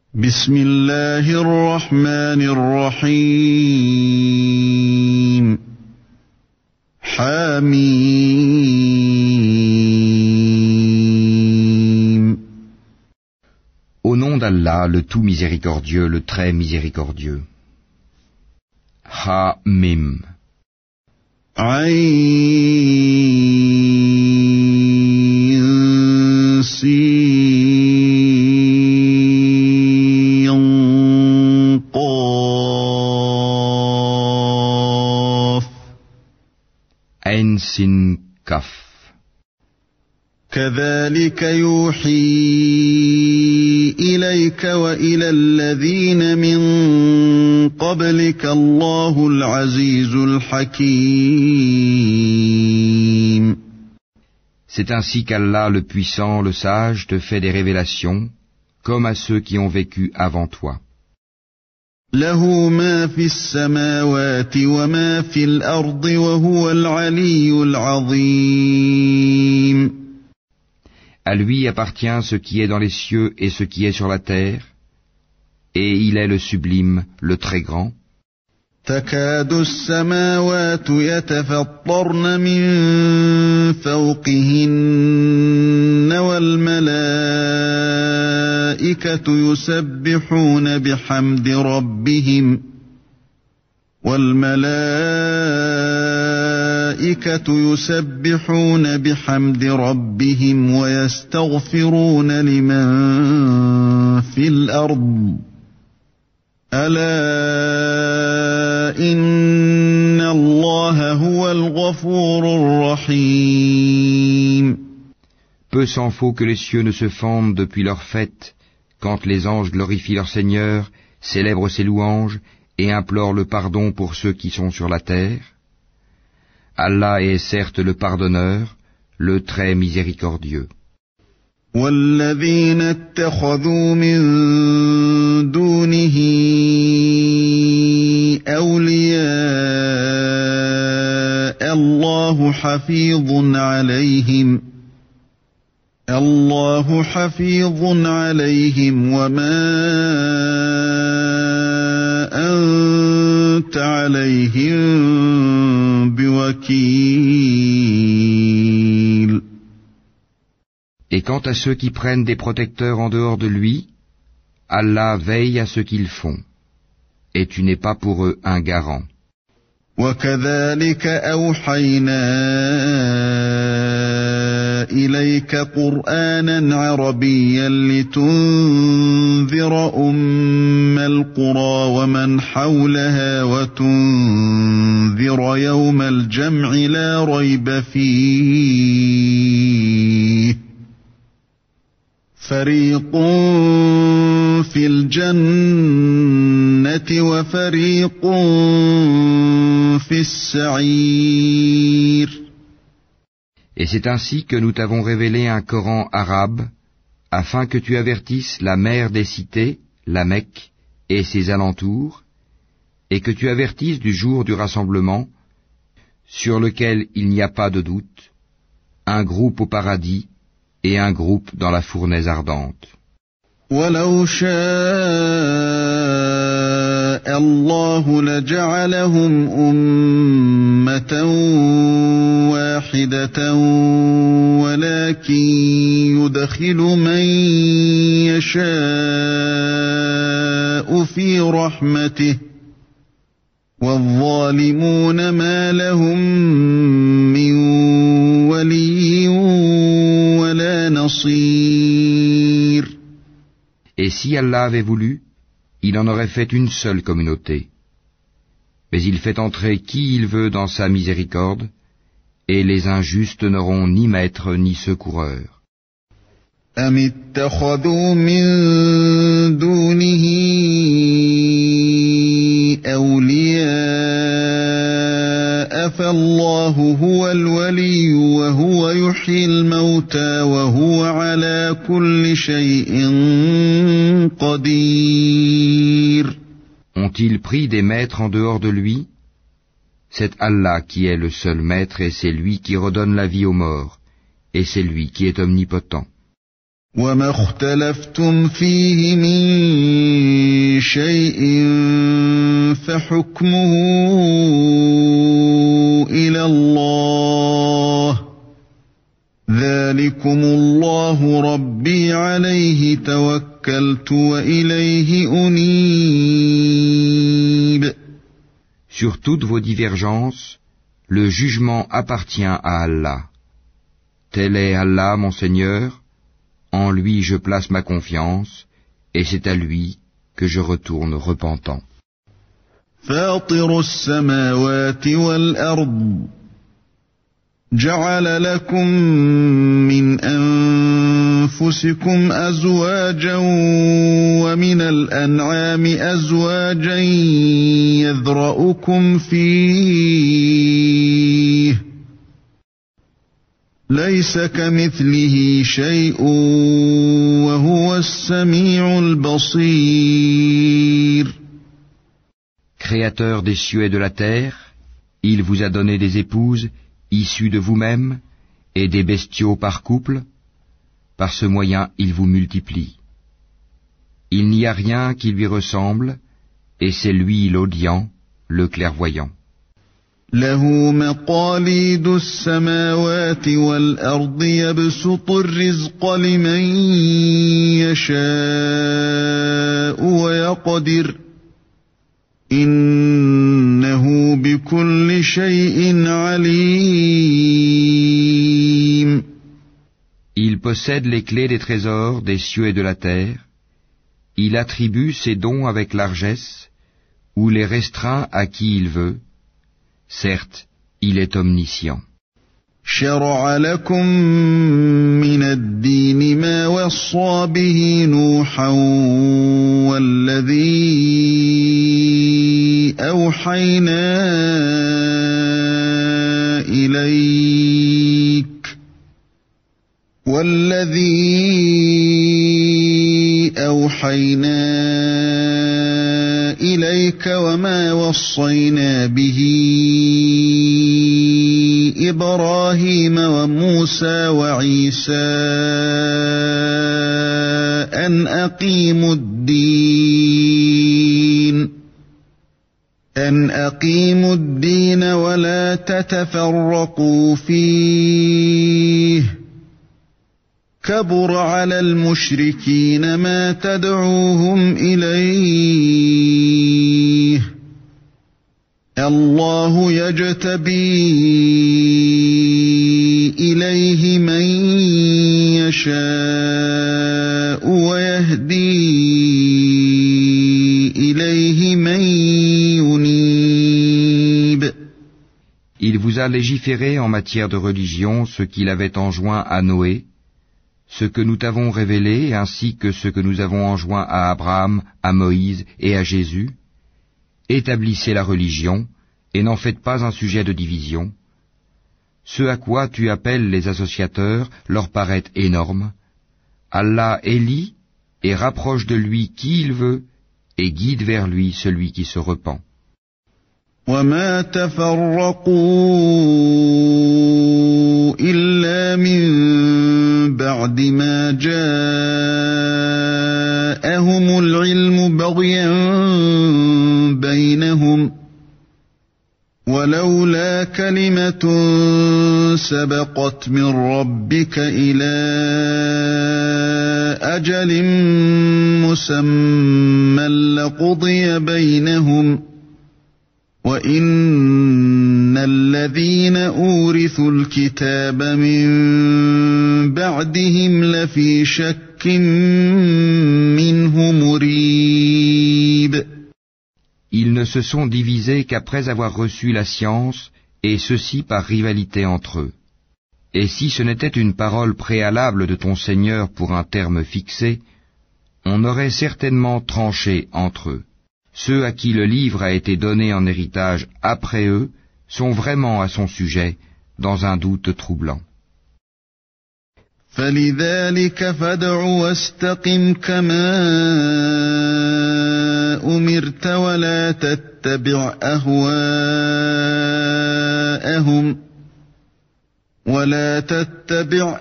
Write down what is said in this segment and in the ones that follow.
بسم الله الرحمن الرحيم حميم. Au nom d'Allah, le tout miséricordieux, le très miséricordieux. Ha-Mim. Ayn Sin Qaf. Ayn Sin Kaf. كذلك يوحي إليك وإلى الذين من قبلك الله العزيز الحكيم. C'est ainsi qu'Allah, le puissant, le sage, te fait des révélations, comme à ceux qui ont vécu avant toi. له ما في السماوات وما في الأرض وهو العلي العظيم. À lui appartient ce qui est dans les cieux et ce qui est sur la terre, et il est le sublime, le très grand. تكاد السماوات يتفطرن من فوقهن والملائكة يسبحون بحمد ربهم ويستغفرون لمن في الأرض ألا إن الله هو الغفور الرحيم. Peu s'en faut que les cieux ne se fendent depuis leur fête, quand les anges glorifient leur Seigneur, célèbrent ses louanges et implorent le pardon pour ceux qui sont sur la terre. Allah est certes le pardonneur, le très miséricordieux. والذين اتخذوا من دونه أولياء الله حفيظ عليهم وما أنت عليهم بوكيل. Et quant à ceux qui prennent des protecteurs en dehors de lui, Allah veille à ce qu'ils font, et tu n'es pas pour eux un garant. وَكَذَلِكَ أَوْحَيْنَا إِلَيْكَ قُرْآنًا عَرَبِيًّا لِتُنذِرَ أُمَّ الْقُرَى وَمَنْ حَوْلَهَا وَتُنذِرَ يَوْمَ الْجَمْعِ لَا رَيْبَ فِيهِ فريق في الجنة وفريق في السعير. Et c'est ainsi que nous t'avons révélé un Coran arabe, afin que tu avertisses la mère des cités, la Mecque, et ses alentours, et que tu avertisses du jour du rassemblement, sur lequel il n'y a pas de doute, un groupe au paradis, et un groupe dans la fournaise ardente. وَلَوْ شَاءَ اللَّهُ لَجَعَلَهُمْ أُمَّةً وَاحِدَةً وَلَكِنْ يُدْخِلُ مَنْ يَشَاءُ فِي رَحْمَتِهِ وَالظَّالِمُونَ مَا لَهُمْ مِنْ وَلِيٍّ وَلَا نَصِيرٍ. Et si Allah avait voulu, il en aurait fait une seule communauté. Mais il fait entrer qui il veut dans sa miséricorde, et les injustes n'auront ni maître ni secoureur. أَمِ اتَّخَذُوا مِن دُونِهِ أَوْلِيَاءَ فَاللَّهُ هُوَ الْوَلِيُّ وَهُوَ يُحْيِي الْمَوْتَى وَهُوَ عَلَى كُلِّ شَيْءٍ قَدِيرٌ. Ont-ils pris des maîtres en dehors de lui? C'est Allah qui est le seul maître et c'est lui qui redonne la vie aux morts, et c'est lui qui est omnipotent. وَمَا اخْتَلَفْتُمْ فِيهِ مِنْ شيء فحكمه إلى الله ذلكم الله ربي عليه توكلت وإليه أنيب. Sur toutes vos divergences, le jugement appartient à Allah. Tel est Allah, mon Seigneur, en lui je place ma confiance, et c'est à lui que je retourne repentant. فاطر السماوات والأرض جعل لكم من أنفسكم أزواجا ومن الأنعام أزواجا يذرأكم فيه ليس كمثله شيء وهو السميع البصير. Créateur des cieux et de la terre, il vous a donné des épouses issus de vous-même, et des bestiaux par couple, par ce moyen il vous multiplie. Il n'y a rien qui lui ressemble, et c'est lui l'audient, le clairvoyant. له مقاليد السماوات والأرض يبسط الرزق لمن يشاء ويقدر إنه بكل شيء عليم. Il possède les clés des trésors des cieux et de la terre. Il attribue ses dons avec largesse, ou les restreint à qui il veut. Certes, il est omniscient. شرع لكم من الدين ما وصى به نوحا والذي أوحينا إليك وما وصينا به إبراهيم وموسى وعيسى أن أقيموا الدين ولا تتفرقوا فيه كبر على المشركين ما تدعوهم إليه الله يجتبي إليه من يشاء ويهدي إليه من ينيب. Il vous a légiféré en matière de religion ce qu'il avait enjoint à Noé, ce que nous t'avons révélé, ainsi que ce que nous avons enjoint à Abraham, à Moïse et à Jésus. Établissez la religion, et n'en faites pas un sujet de division. Ce à quoi tu appelles les associateurs leur paraît énorme. Allah élit et rapproche de lui qui il veut, et guide vers lui celui qui se repent. وما تفرقوا إلا من بعد ما جاءهم العلم بغيا بينهم ولولا كلمة سبقت من ربك إلى أجل مسمى لقضي بينهم وَإِنَّ الَّذِينَ أُورِثُوا الْكِتَابَ مِن بَعْدِهِمْ لَفِي شَكٍّ مِّنْهُ مُرِيبٍ. Ils ne se sont divisés qu'après avoir reçu la science, et ceci par rivalité entre eux. Et si ce n'était une parole préalable de ton Seigneur pour un terme fixé, on aurait certainement tranché entre eux. Ceux à qui le livre a été donné en héritage après eux sont vraiment à son sujet dans un doute troublant. فَلِذَلِكَ فَادْعُ وَاسْتَقِمْ كَمَا أُمِرْتَ وَلَا تَتَّبِعْ أَهْوَاءَهُمْ ولا تتبع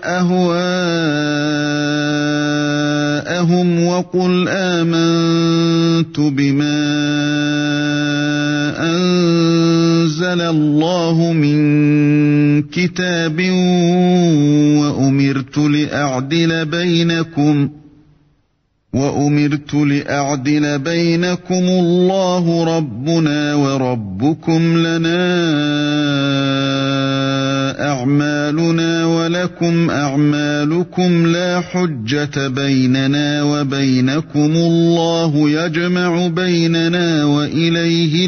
أهواءهم وقل آمنت بما أنزل الله من كتاب وأمرت لأعدل بينكم الله ربنا وربكم لنا أعمالنا ولكم أعمالكم لا حجة بيننا وبينكم الله يجمع بيننا وإليه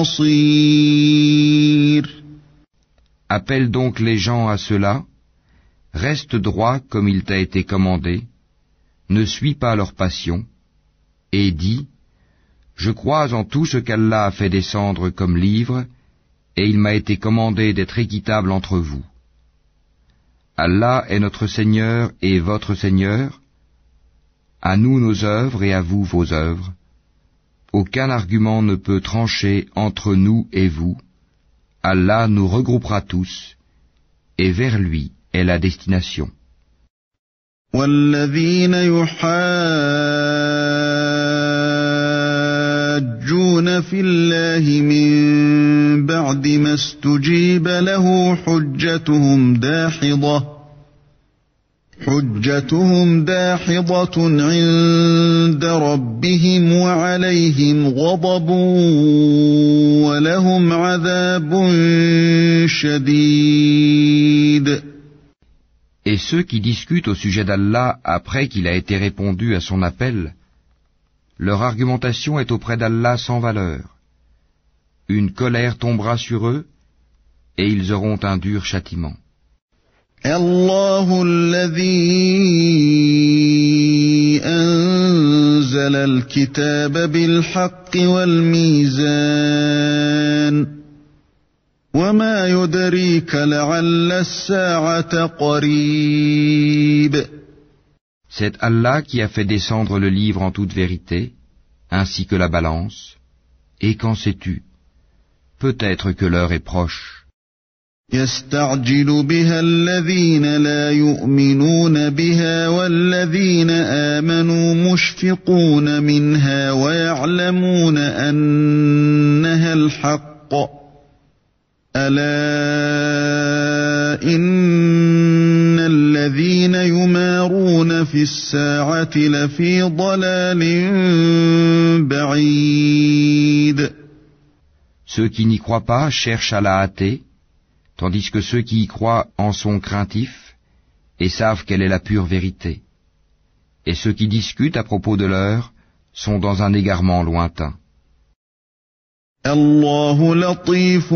المصير. Appelle donc les gens à cela, reste droit comme il t'a été commandé, ne suis pas leur passion, et dis, je crois en tout ce qu'Allah a fait descendre comme livre, et il m'a été commandé d'être équitable entre vous. Allah est notre Seigneur et votre Seigneur, à nous nos œuvres et à vous vos œuvres. Aucun argument ne peut trancher entre nous et vous. Allah nous regroupera tous, et vers lui est la destination. والذين يحاجون في الله من بعد ما استجيب له حجتهم داحضة عند ربهم وعليهم غضب ولهم عذاب شديد. Et ceux qui discutent au sujet d'Allah après qu'il a été répondu à son appel, leur argumentation est auprès d'Allah sans valeur. Une colère tombera sur eux, et ils auront un dur châtiment. الله الذي أنزل الكتاب بالحق والميزان وما يدريك لعل الساعة قريب. C'est Allah qui a fait descendre le livre en toute vérité, ainsi que la balance, et qu'en sais-tu? Peut-être que l'heure est proche. يستعجل بها الذين لا يؤمنون بها والذين آمنوا مشفقون منها ويعلمون أنها الحق ألا إن الذين يمارون في الساعة لفي ضلال بعيد. Ceux qui n'y croient pas cherchent à la hâter, tandis que ceux qui y croient en sont craintifs et savent quelle est la pure vérité. Et ceux qui discutent à propos de l'heure sont dans un égarement lointain. الله لطيف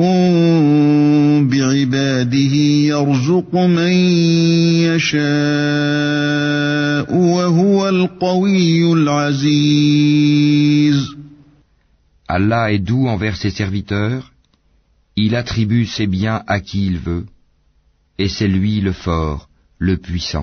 بعباده يرزق من يشاء وهو القوي العزيز. Allah est doux envers ses serviteurs, il attribue ses biens à qui il veut, et c'est lui le fort, le puissant.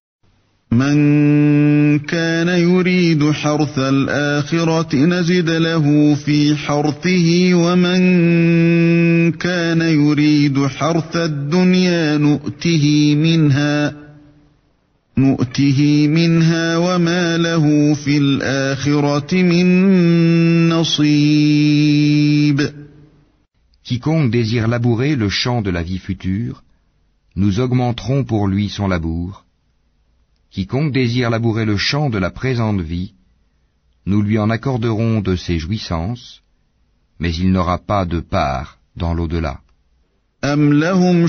من كان يريد حرث الآخرة نزد له في حرثه ومن كان يريد حرث الدنيا نؤته منها وما له في الآخرة من نصيب. Quiconque désire labourer le champ de la vie future, nous augmenterons pour lui son labour. Quiconque désire labourer le champ de la présente vie, nous lui en accorderons de ses jouissances, mais il n'aura pas de part dans l'au-delà. أَمْ لَهُمْ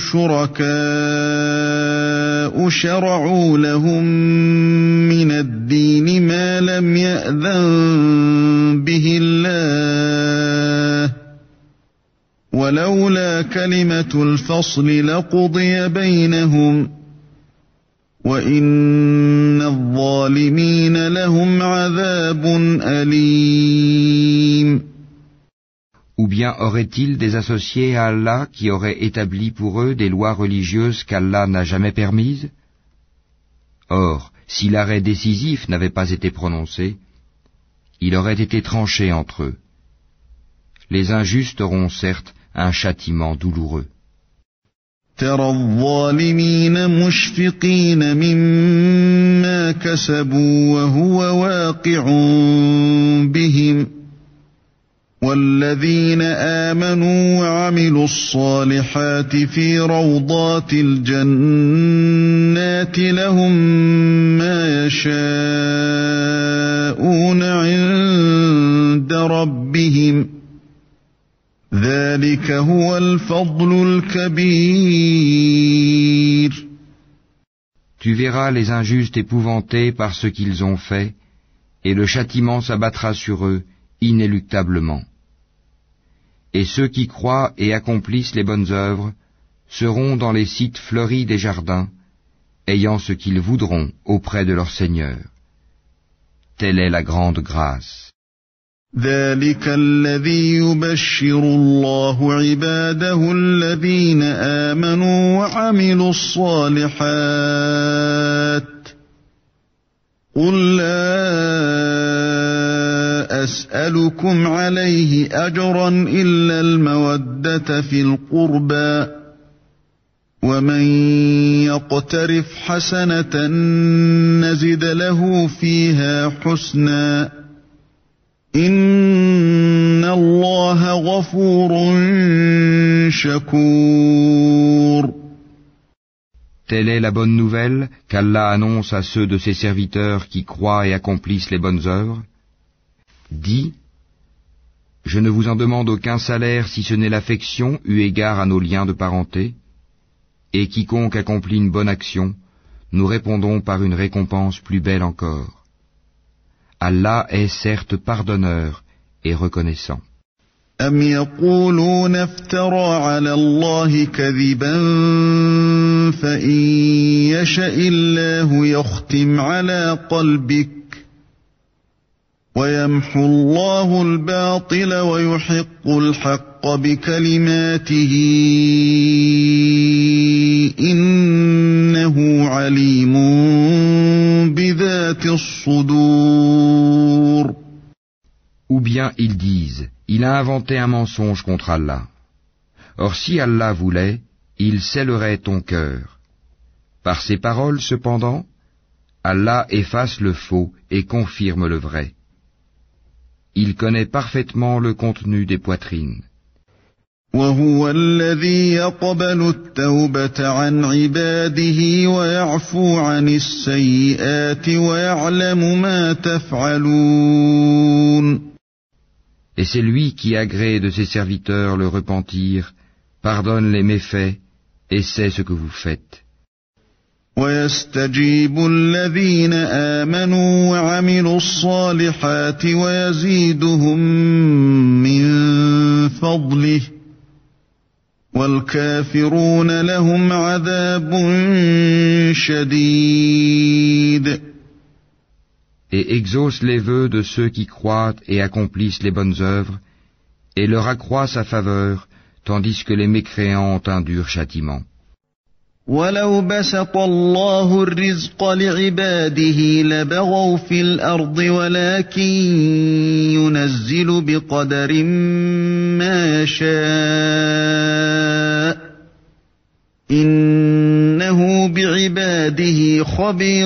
شُرَكَاءُ شَرَعُوا لَهُم مِّنَ الدِّينِ مَا لَمْ يَأْذَن بِهِ اللَّهُ وَلَوْلَا كَلِمَةُ الْفَصْلِ لَقُضِيَ بَيْنَهُمْ وَإِنَّ الظَّالِمِينَ لَهُمْ عَذَابٌ أَلِيمٌ. Ou bien auraient-ils des associés à Allah qui auraient établi pour eux des lois religieuses qu'Allah n'a jamais permises? Or, si l'arrêt décisif n'avait pas été prononcé, il aurait été tranché entre eux. Les injustes auront certes un châtiment douloureux. ترى الظالمين مشفقين مما كسبوا وهو واقع بهم والذين آمنوا وعملوا الصالحات في روضات الجنات لهم ما يشاءون عند ربهم ذلك هو الفضل الكبير. Tu verras les injustes épouvantés par ce qu'ils ont fait, et le châtiment s'abattra sur eux inéluctablement. Et ceux qui croient et accomplissent les bonnes œuvres seront dans les sites fleuris des jardins, ayant ce qu'ils voudront auprès de leur Seigneur. Telle est la grande grâce. ذلك الذي يبشر الله عباده الذين آمنوا وعملوا الصالحات قل لا أسألكم عليه أجرا إلا المودة في القربى ومن يقترف حسنة نزد له فيها حسنا إن الله غفور شكور. Telle est la bonne nouvelle qu'Allah annonce à ceux de ses serviteurs qui croient et accomplissent les bonnes œuvres. Dis, je ne vous en demande aucun salaire si ce n'est l'affection eu égard à nos liens de parenté, et quiconque accomplit une bonne action, nous répondons par une récompense plus belle encore. Allah est certes pardonneur et reconnaissant. أم يقولون افترى على الله كذبا فإن يشأ الله يختم على قلبك ويمحو الله الباطل ويحق الحق بكلماته إنه عليم بذات الصدور. Ou bien ils disent, il a inventé un mensonge contre Allah. Or si Allah voulait, il scellerait ton cœur. Par ces paroles cependant, Allah efface le faux et confirme le vrai. Il connaît parfaitement le contenu des poitrines. وهو الذي يقبل التوبة عن عباده ويعفو عن السيئات ويعلم ما تفعلون. Et c'est lui qui agrée de ses serviteurs le repentir, pardonne les méfaits et sait ce que vous faites. ويستجيب الذين آمنوا وعملوا الصالحات ويزيدهم من فضله والكافرون لهم عذاب شديد. Et exauce les vœux de ceux qui croient et accomplissent les bonnes œuvres, et leur accroît sa faveur, tandis que les mécréants ont un dur châtiment. وَلَوْ بَسَطَ اللَّهُ الرِّزْقَ لِعِبَادِهِ لَبَغَوْا فِي الْأَرْضِ وَلَكِنْ يُنَزِّلُ بِقَدَرٍ مَا يَشَاءُ إِنَّهُ بِعِبَادِهِ خَبِيرٌ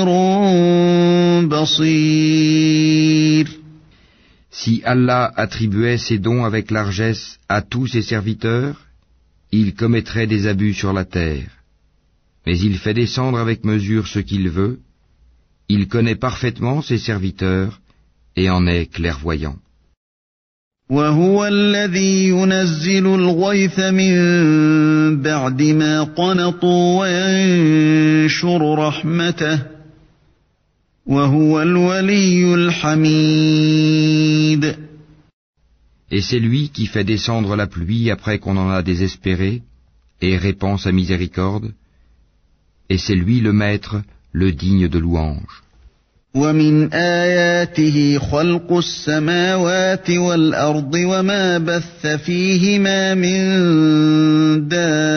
بَصِيرٌ. Si Allah attribuait ses dons avec largesse à tous ses serviteurs, il commettrait des abus sur la terre. Mais il fait descendre avec mesure ce qu'il veut, il connaît parfaitement ses serviteurs et en est clairvoyant. وَهُوَ الَّذِي يُنَزِّلُ الْغَيْثَ مِن بَعْدِ مَا قَنَطُوا وَيَنشُرُ رَحْمَتَهُ وَهُوَ الْوَلِيُّ الْحَمِيدُ. Et c'est lui qui fait descendre la pluie après qu'on en a désespéré et répand sa miséricorde. Et c'est lui le maître, le digne de louange. وَمِنْ آيَاتِهِ خَلْقُ السَّمَاوَاتِ وَالْأَرْضِ وَمَا بَثَّ فِيهِمَا مِن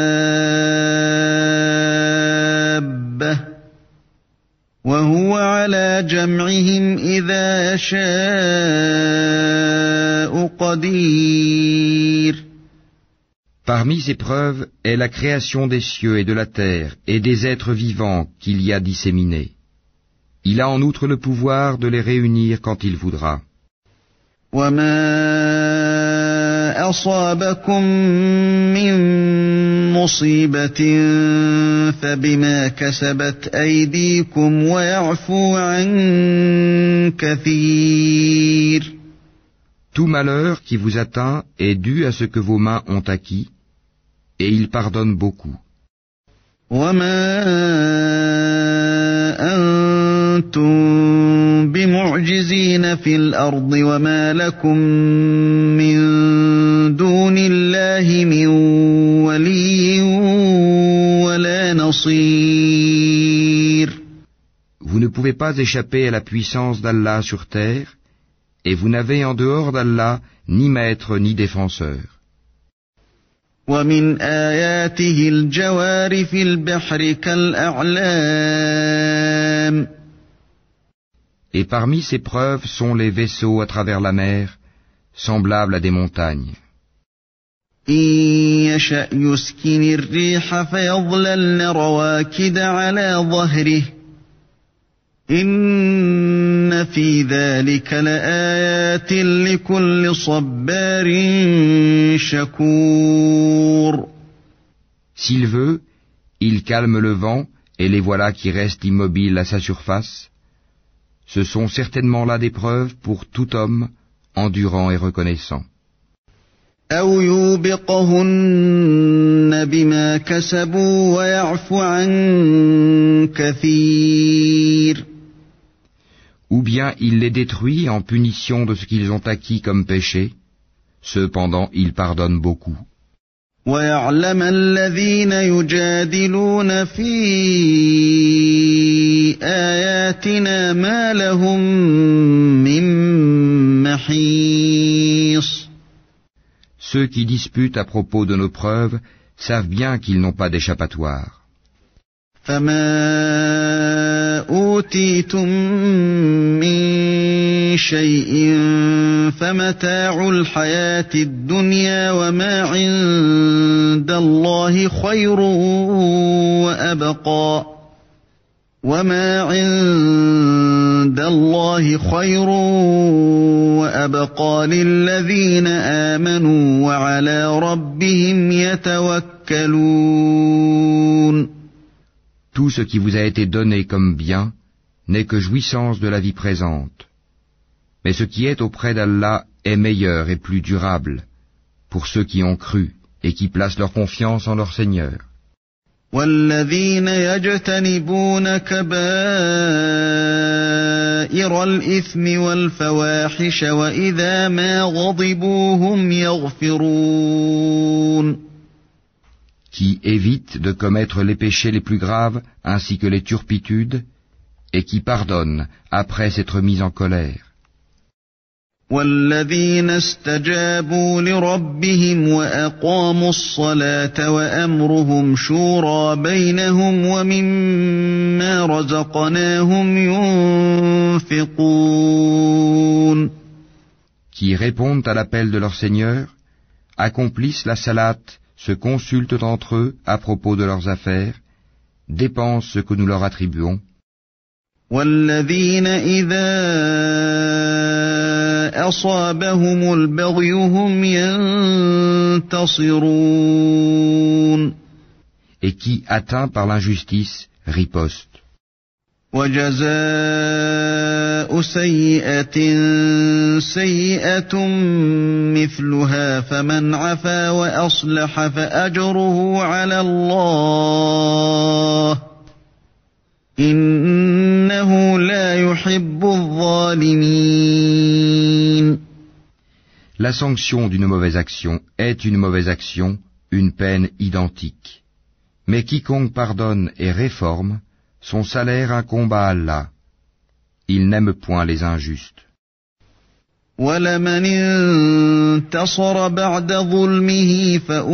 دَابَّةٍ وَهُوَ عَلَى جَمْعِهِمْ إِذَا يَشَاءُ قَدِيرٌ. Parmi ces preuves est la création des cieux et de la terre et des êtres vivants qu'il y a disséminés. Il a en outre le pouvoir de les réunir quand il voudra. وَمَا أَصَابَكُم مِّن مُّصِيبَةٍ فَبِمَا كَسَبَتْ أَيْدِيكُمْ وَيَعْفُو عَن كَثِيرٍ. Tout malheur qui vous atteint est dû à ce que vos mains ont acquis, et il pardonne beaucoup. وَمَا أَنتُم بِمُعْجِزِينَ فِي الْأَرْضِ وَمَا لَكُم مِّن دُونِ اللَّهِ مِن وَلِيٍّ وَلَا نَصِيرٍ. Vous ne pouvez pas échapper à la puissance d'Allah sur terre, et vous n'avez en dehors d'Allah ni maître ni défenseur. وَمِنْ آيَاتِهِ الْجَوَارِ فِي الْبَحْرِ كَالْأَعْلَامِ. Et parmi ces preuves sont les vaisseaux à travers la mer, semblables à des montagnes. إِن يَشَأْ يُسْكِنِ الرِّيحَ فَيَظْلَلْنَ رَوَاكِدَ عَلَى ظَهْرِهِ إِنَّ فِي ذَلِكَ لَآيَاتٍ لِكُلِّ صَبَّارٍ شَكُورٍ. S'il veut, il calme le vent, et les voilà qui restent immobiles à sa surface. Ce sont certainement là des preuves pour tout homme, endurant et reconnaissant. أَوْ يُوبِقْهُنَّ بِمَا كَسَبُوا وَيَعْفُ عَن كَثِيرٍ. Ou bien il les détruit en punition de ce qu'ils ont acquis comme péché, cependant il pardonne beaucoup. وَيَعْلَمَ الَّذِينَ يُجَادِلُونَ فِي آيَاتِنَا مَا لَهُم مِّن مَّحِيصٍ. Ceux qui disputent à propos de nos preuves savent bien qu'ils n'ont pas d'échappatoire. فَمَا أُوتِيتُم مِّن شَيْءٍ فَمَتَاعُ الْحَيَاةِ الدُّنْيَا وَمَا عِندَ اللَّهِ خَيْرٌ وَأَبْقَىٰ وَمَا عِندَ اللَّهِ خَيْرٌ وَأَبْقَىٰ لِلَّذِينَ آمَنُوا وَعَلَىٰ رَبِّهِمْ يَتَوَكَّلُونَ. Tout ce qui vous a été donné comme bien n'est que jouissance de la vie présente. Mais ce qui est auprès d'Allah est meilleur et plus durable pour ceux qui ont cru et qui placent leur confiance en leur Seigneur. وَالَّذِينَ يَجْتَنِبُونَ كَبَائِرَ الْإِثْمِ وَالْفَوَاحِشَ وَإِذَا مَا غَضِبُوا هُمْ يَغْفِرُونَ. Qui évitent de commettre les péchés les plus graves ainsi que les turpitudes, et qui pardonnent après s'être mis en colère. وَالَّذِينَ اسْتَجَابُوا لِرَبِّهِمْ وَأَقَامُوا الصَّلَاةَ وَأَمْرُهُمْ شُورَىٰ بَيْنَهُمْ وَمِمَّا رَزَقْنَاهُمْ يُنْفِقُونَ. Qui répondent à l'appel de leur Seigneur, accomplissent la salate, se consultent entre eux à propos de leurs affaires, dépensent ce que nous leur attribuons. وَالَّذِينَ إِذَا أَصَابَهُمُ الْبَغْيُ هُمْ يَنتَصِرُونَ. Et qui, atteints par l'injustice, ripostent. وَجَزَاءُ سَيِّئَةٍ سَيِّئَةٌ مِثْلُهَا فَمَنْ عَفَا وَأَصْلَحَ فَأَجْرُهُ عَلَى اللَّهِ إِنَّهُ لَا يُحِبُّ الظَّالِمِينَ. La sanction d'une mauvaise action est une mauvaise action, une peine identique. Mais quiconque pardonne et réforme, son salaire incombe à Allah. Il n'aime point les injustes. وَلَمَنِ انتَصَرَ بَعْدَ ظُلْمِهِ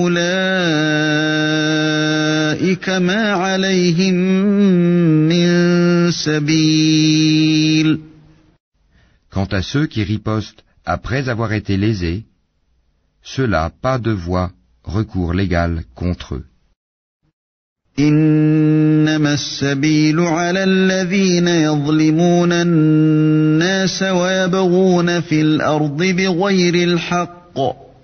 فَأُولَٰئِكَ مَا عَلَيْهِم مِّن سَبِيلٍ. Quant à ceux qui ripostent après avoir été lésés, ceux-là pas de voie recours légal contre eux. إنما السبيل على الذين يظلمون الناس ويبغون في الأرض بغير الحق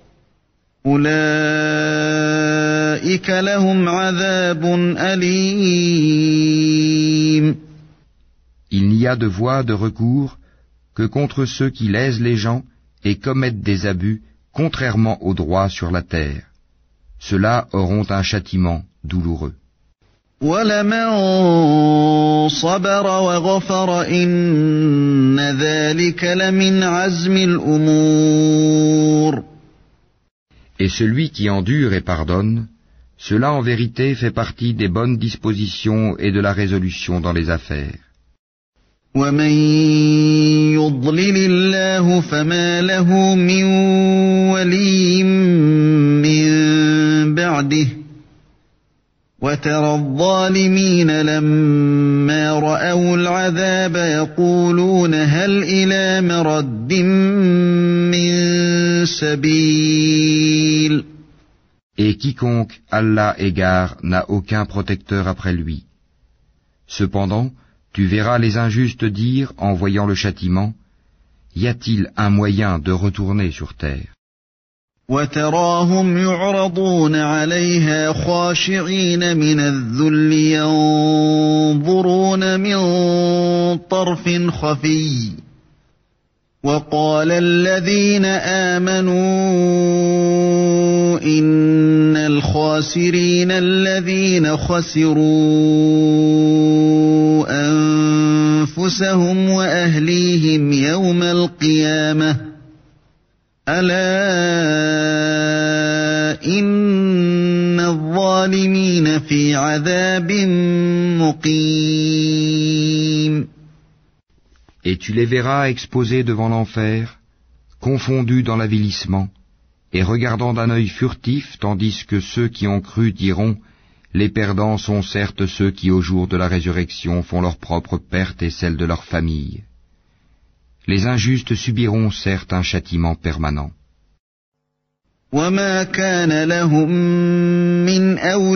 أولئك لهم عذاب أليم. Il n'y a de voie de recours que contre ceux qui lèsent les gens et commettent des abus contrairement au droit sur la terre. Ceux-là auront un châtiment douloureux. وَلَمَن صَبَرَ وَغَفَرَ إِنَّ ذَلِكَ لَمِنْ عَزْمِ الْأُمُورِ. Et celui qui endure et pardonne, cela en vérité fait partie des bonnes dispositions et de la résolution dans les affaires. وَمَن يُضْلِلِ اللَّهُ فَمَا لَهُ مِن وَلِيٍّ مِّن بَعْدِهِ وَتَرَى الظَّالِمِينَ لَمَّا رَأَوُا الْعَذَابَ يَقُولُونَ هَلْ إِلَىٰ مَرَدٍّ مِّن سَبِيلٍ. Et quiconque Allah égare n'a aucun protecteur après lui. Cependant, tu verras les injustes dire en voyant le châtiment, y a-t-il un moyen de retourner sur terre? وَتَرَاهُمْ يُعْرَضُونَ عَلَيْهَا خَاشِعِينَ مِنَ الذُّلِّ يَنظُرُونَ مِن طَرْفٍ خَفِيٍّ وَقَالَ الَّذِينَ آمَنُوا إِنَّ الْخَاسِرِينَ الَّذِينَ خَسِرُوا أَنفُسَهُمْ وَأَهْلِيهِمْ يَوْمَ الْقِيَامَةِ أَلَا إِنَّ الظَّالِمِينَ فِي عَذَابٍ مُقِيمٍ. Et tu les verras exposés devant l'enfer, confondus dans l'avilissement, et regardant d'un œil furtif, tandis que ceux qui ont cru diront, les perdants sont certes ceux qui au jour de la résurrection font leur propre perte et celle de leur famille. Les injustes subiront certes un châtiment permanent. وَمَا كَانَ لَهُم مِّنْ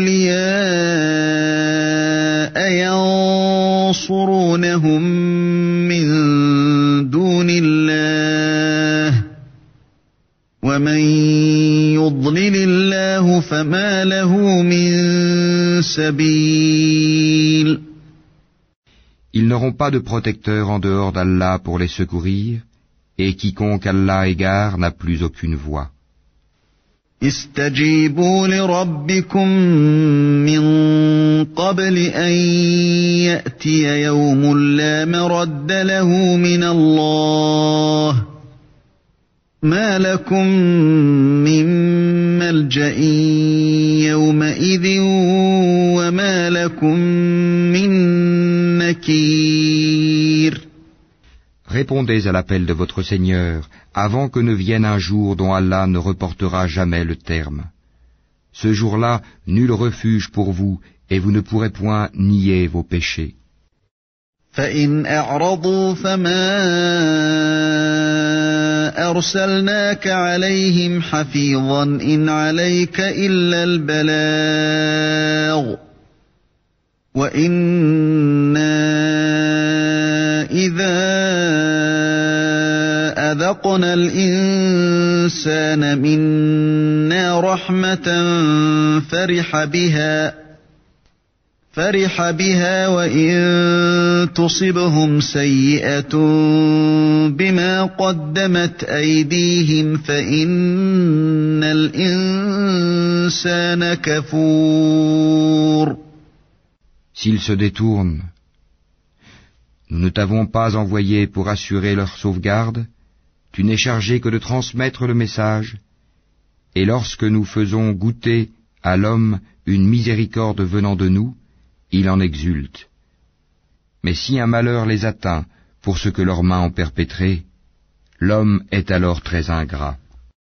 أَوْلِيَاءَ يَنصُرُونَهُم مِّن دُونِ اللَّهِ وَمَن يُضْلِلِ اللَّهُ فَمَا لَهُ مِن سَبِيلٍ. Ils n'auront pas de protecteur en dehors d'Allah pour les secourir, et quiconque Allah égare n'a plus aucune voie. استجيبوا لربكم من قبل أن يأتي يوم لا مرد له من الله ما لكم من ملجأ يومئذ وما لكم من نكير. Répondez à l'appel de votre Seigneur, avant que ne vienne un jour dont Allah ne reportera jamais le terme. Ce jour-là, nul refuge pour vous, et vous ne pourrez point nier vos péchés. فَإِنْ أَعْرَضُوا فَمَا أَرْسَلْنَاكَ عَلَيْهِمْ حَفِيظًا إِنْ عَلَيْكَ إِلَّا الْبَلَاغُ وَإِنَّا إِذَا أَذَقْنَا الْإِنسَانَ مِنَّا رَحْمَةً فرح بها وَإِن تُصِبْهُمْ سَيِّئَةٌ بِمَا قَدَّمَتْ أَيْدِيهِمْ فَإِنَّ الْإِنسَانَ كَفُورٌ. S'ils se détournent, nous ne t'avons pas envoyé pour assurer leur sauvegarde, tu n'es chargé que de transmettre le message, et lorsque nous faisons goûter à l'homme une miséricorde venant de nous, il en exulte. Mais si un malheur les atteint pour ce que leurs mains ont perpétré, l'homme est alors très ingrat.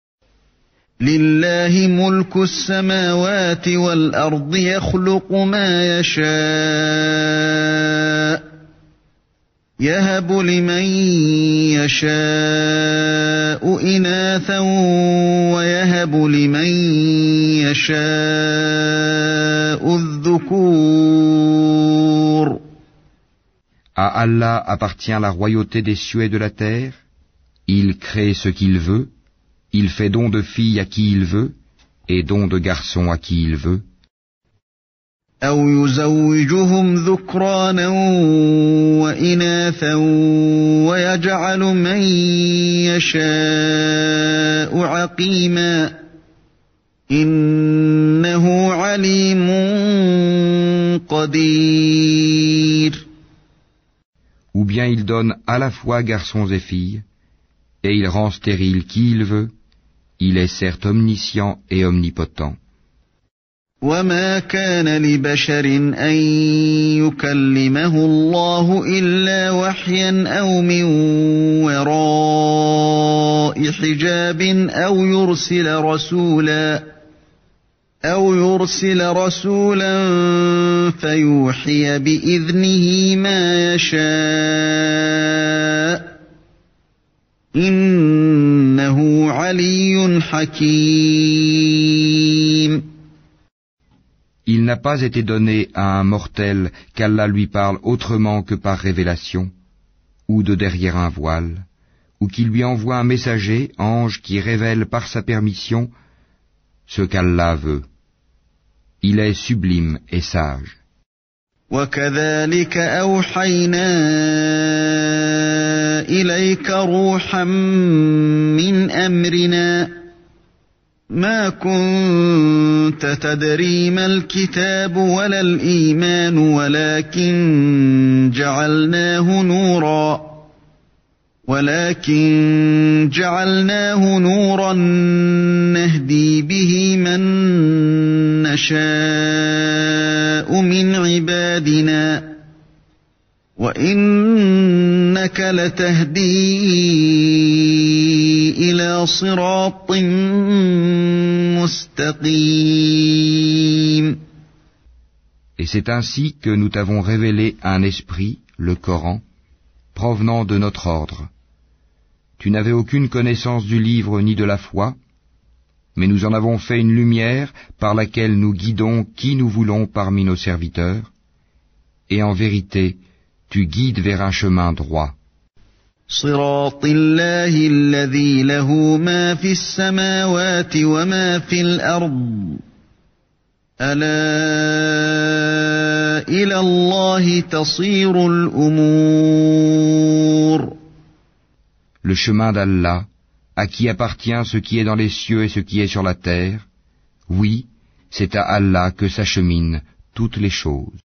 لله ملك السماوات والأرض يخلق ما يشاء يهب لمن يشاء إناثا ويهب لمن يشاء الذكور. À Allah appartient la royauté des cieux et de la terre. Il crée ce qu'il veut. Il fait don de filles à qui il veut, et don de garçons à qui il veut. أو يزوجهم ذكرانا وإناثا ويجعل من يشاء عقيما إنه عليم قدير. Ou bien il donne à la fois garçons et filles, et il rend stérile qui il veut. Il est certes omniscient et omnipotent. وما كان لبشر أن يكلمه الله إلا وحيا أو من وراء حجاب أو يرسل رسولا فيوحي بإذنه ما يشاء إنه علي حكيم. Il n'a pas été donné à un mortel qu'Allah lui parle autrement que par révélation, ou de derrière un voile, ou qu'il lui envoie un messager, ange, qui révèle par sa permission ce qu'Allah veut. Il est sublime et sage. وَكَذَلِكَ أَوْحَيْنَا إِلَيْكَ رُوحًا مِّنْ أَمْرِنَا مَا كُنْتَ تَدْرِي مَا الْكِتَابُ وَلَا الْإِيمَانُ ولكن جعلناه نورا نهدي به من نشاء من عبادنا وإنك لتهدي إلى صراط مستقيم. Et c'est ainsi que nous t'avons révélé un esprit, le Coran, provenant de notre ordre. Tu n'avais aucune connaissance du livre ni de la foi, mais nous en avons fait une lumière par laquelle nous guidons qui nous voulons parmi nos serviteurs, et en vérité, tu guides vers un chemin droit. صراط الله الذي له ما في السماوات وما في الأرض ألا إلى الله تصير الأمور. Le chemin d'Allah, à qui appartient ce qui est dans les cieux et ce qui est sur la terre, oui, c'est à Allah que s'acheminent toutes les choses.